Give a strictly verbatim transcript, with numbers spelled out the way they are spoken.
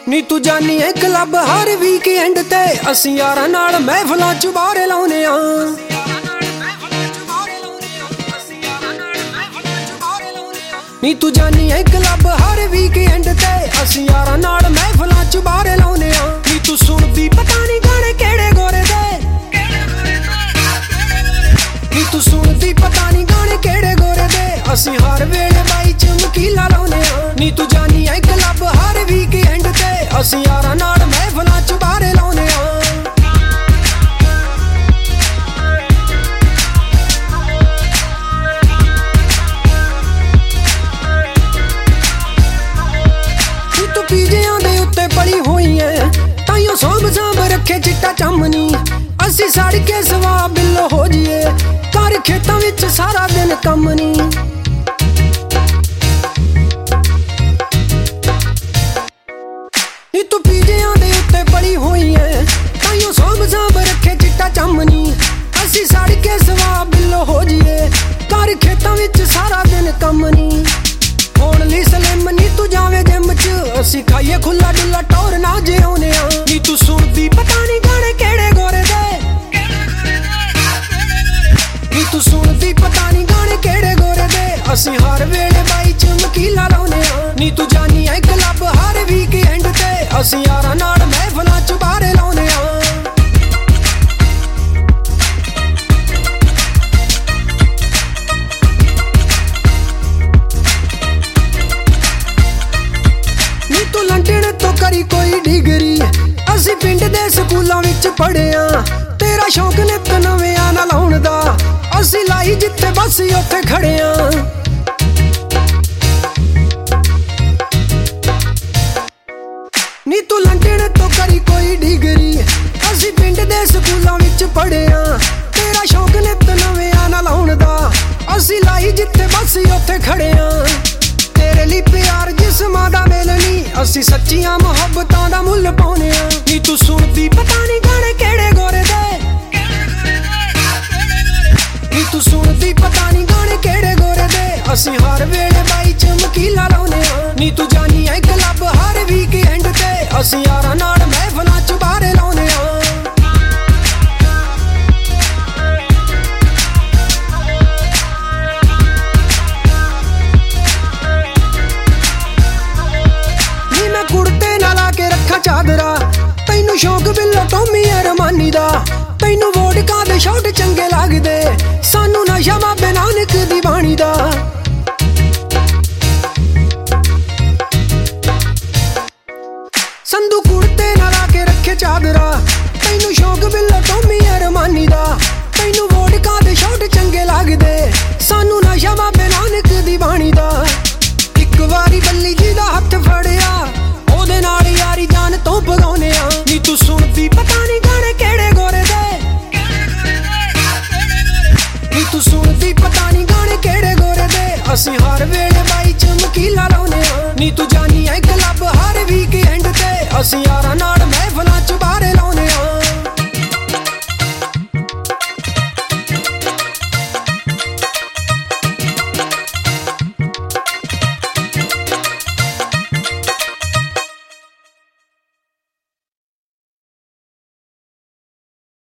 ਨੀ ਤੂੰ ਜਾਨੀ ਐ ਕਲੱਬ ਹਰ ਵੀਕਐਂਡ ਤੇ ਅਸੀਂ ਯਾਰਾਂ ਨਾਲ ਮਹਿਫਲਾਂ ਚ ਬਾਰੇ ਲਾਉਨੇ ਆ। ਨੀ ਤੂੰ ਜਾਨੀ ਐ ਕਲੱਬ ਹਰ ਵੀਕਐਂਡ ਤੇ ਅਸੀਂ ਯਾਰਾਂ ਨਾਲ ਮਹਿਫਲਾਂ ਚ ਬਾਰੇ ਲਾਉਨੇ ਆ। ਨੀ ਤੂੰ ਸੁਣਦੀ ਪਤਾ ਨਹੀਂ ਗਾਣੇ ਕਿਹੜੇ ਗੋਰੇ ਦੇ, ਨੀ ਤੂੰ ਸੁਣਦੀ ਪਤਾ ਨਹੀਂ ਗਾਣੇ ਕਿਹੜੇ ਗੋਰੇ ਦੇ ਅਸੀਂ ਹਰ ਵੇਲੇ ਬਾਈ ਚਮਕੀਲਾ ਲਾਉਨੇ ਆ। ਨੀ ਤੂੰ ਜਾਨੀ ਐ ਕਲੱਬ ਹਰ ਵੀਕਐਂਡ ਤੇ ਅਸੀਂ ਯਾਰਾਂ ਨਾਲ ਮਹਿਫਲਾਂ ਚ ਬਾਰੇ ਲਾਉਨੇ ਆ। ਨੀ ਤੂੰ ਪੀਜਿਆਂ ਦੇ ਉੱਤੇ ਪੜੀ ਹੋਈ ਐ ਤਾਈਓ ਸੋਭ ਸਾਂਭ ਰੱਖੇ ਚਿੱਟਾ ਚਮਨੀ ਅਸੀਂ ਸੜ ਕੇ ਸਵਾ ਬਿੱਲੋ ਹੋ ਜੀਏ ਘਰ ਖੇਤਾਂ ਵਿੱਚ ਸਾਰਾ ਦਿਨ ਕੰਮ ਨੀ। ਨੀ ਤੂੰ ਪੀਜਿਆਂ ਦੇ ਉੱਤੇ ਪੜੀ ਹੋਈ ਐ ਤਾਈਓ ਸੋਭ ਸਾਂਭ ਰੱਖੇ ਚਿੱਟਾ ਚਮਨੀ ਅਸੀਂ ਸੜ ਕੇ ਸਵਾ ਬਿੱਲੋ ਹੋ ਜੀਏ ਘਰ ਖੇਤਾਂ ਵਿੱਚ ਸਾਰਾ ਦਿਨ ਕੰਮ ਨੀ। ਹੋਣ ਲਈ ਸਲਿਮ ਨੀ ਤੂੰ ਜਾਵੇਂ ਜਿਮ ਚ ਅਸੀਂ ਖਾਈਏ ਖੁੱਲਾ ਡੁੱਲਾ ਟੌਰ ਨਾ ਜਿਉਨੇ ਆ। ਨੀ ਤੂੰ ਸੁਣਦੀ ਪਤਾ ਨਹੀਂ ਗਾਣੇ ਕਿਹੜੇ ਗੋਰੇ ਦੇ, ਨੀ ਤੂੰ ਸੁਣਦੀ ਪਤਾ ਨਹੀਂ ਗਾਣੇ ਕਿਹੜੇ ਗੋਰੇ ਦੇ ਅਸੀਂ ਹਰ ਵੇਲੇ ਬਾਈ ਚਮਕੀਲਾ ਲਾਉਨੇ ਆ। ਨੀ ਤੂੰ ਜਾਨੀ ਐ ਕਲੱਬ ਹਰ ਵੀਕਐਂਡ ਤੇ ਅਸੀਂ ਯਾਰਾਂ ਨਾਲ ਮਹਿਫਲਾਂ ਚ ਬਾਰੇ ਲਾਉਨੇ ਆ। ਨੀ ਤੂੰ ਲੰਡਨ ਤੋਂ ਕਰੀ ਕੋਈ ਡਿਗਰੀ ਅਸੀਂ ਪਿੰਡ ਦੇ ਸਕੂਲਾਂ ਵਿੱਚ ਪੜ੍ਹਿਆ ਤੇਰਾ ਸ਼ੌਕ ਨਿੱਤ ਨਵਿਆਂ ਨਾਲ ਲਾਉਣ ਦਾ ਅਸੀਂ ਲਾਈ ਜਿੱਥੇ ਬਸ ਉੱਥੇ ਖੜਿਆ। ਨੀ ਤੂੰ ਲੰਡਨ ਤੋਂ ਕਰੀ ਕੋਈ ਡਿਗਰੀ ਅਸੀਂ ਪਿੰਡ ਦੇ ਸਕੂਲਾਂ ਵਿੱਚ ਪੜ੍ਹਿਆ ਤੇਰਾ ਸ਼ੌਕ ਨਿੱਤ ਨਵਿਆਂ ਨਾਲ ਲਾਉਣ ਦਾ ਅਸੀਂ ਲਾਈ ਜਿੱਥੇ ਬਸ ਉੱਥੇ ਖੜਿਆ। ਤੇਰੇ ਲਈ ਪਿਆਰ ਜਿਸਮਾਂ ਦਾ ਮੇਲ ਨੀ ਅਸੀਂ ਸੱਚੀਆਂ ਮੁਹੱਬਤਾਂ ਦਾ ਮੁੱਲ ਪਾਉਨੇ ਆ। ਨੀ ਤੂੰ ਸੁਣਦੀ ਪਤਾ ਨਹੀਂ ਗਾਣੇ ਕਿਹੜੇ ਗੋਰੇ ਦੇ, ਨੀ ਤੂੰ ਸੁਣਦੀ ਪਤਾ ਨਹੀਂ ਗਾਣੇ ਕਿਹੜੇ ਗੋਰੇ ਦੇ ਅਸੀਂ ਹਰ ਵੇਲੇ ਬਾਈ ਚਮਕੀਲਾ ਲਾਉਨੇ ਆ। ਨੀ ਤੂੰ ਜਾਨੀ ਐ ਕਲੱਬ ਹਰ ਵੀਕਐਂਡ ਤੇ ਅਸੀਂ ਯਾਰਾਂ ਨਾਲ ਮਹਿਫਲਾਂ ਚ ਬਾਰੇ ਲਾਉਨੇ ਆ। ਨੀ ਮੈਂ ਕੁੜਤੇ ਨਾਲ ਆ ਕੇ ਰੱਖਾਂ ਚਾਦਰਾ ਤੈਨੂੰ ਸ਼ੌਕ ਬਿੱਲੋ ਟੋਮੀ ਅਰਮਾਨੀ ਦਾ ਤੈਨੂੰ ਵੋਡਕਾ ਦੇ ਸ਼ੌਟ ਚੰਗੇ ਲੱਗਦੇ ਸਾਨੂੰ ਨਸ਼ਾ ਬਾਬੇ ਨਾਨਕ ਦੀ ਬਾਣੀ ਦਾ। ਸੰਧੂ ਕੁੜਤੇ ਨਾਲ ਆ ਕੇ ਰੱਖੇ ਚਾਦਰਾ ਤੈਨੂੰ ਸ਼ੌਕ ਬਿੱਲੋ ਟੋਮੀ ਅਰਮਾਨੀ ਦਾ ਤੈਨੂੰ ਵੋਡਕਾ ਦੇ ਸ਼ੌਟ ਚੰਗੇ ਲੱਗਦੇ ਸਾਨੂੰ ਨਸ਼ਾ ਬਾਬੇ ਨਾਨਕ ਦੀ ਬਾਣੀ ਦਾ। ਇੱਕ ਵਾਰੀ ਬੱਲੀ ਜੀ ਦਾ ਹੱਥ ਫੜਿਆ ਉਹਦੇ ਨਾਲ ਯਾਰੀ ਜਾਨ ਤੋਂ ਭਗਾਉਨੇ ਆ। ਨੀ ਤੂੰ ਸੁਣਦੀ ਪਤਾ ਨਹੀਂ ਗਾਣੇ ਕਿਹੜੇ ਗੋਰੇ ਦੇ, ਨੀ ਤੂੰ ਸੁਣਦੀ ਪਤਾ ਨਹੀਂ ਗਾਣੇ ਕਿਹੜੇ ਗੋਰੇ ਦੇ ਅਸੀਂ ਹਰ ਵੇਲੇ ਬਾਈ ਚਮਕੀਲਾ ਲਾਉਨੇ ਆ। ਨੀ ਤੂੰ ਜਾਨੀ ਐ ਕਲੱਬ ਹਰ ਵੀਕਐਂਡ ਤੇ ਅਸੀਂ ਯਾਰਾਂ ਨਾਲ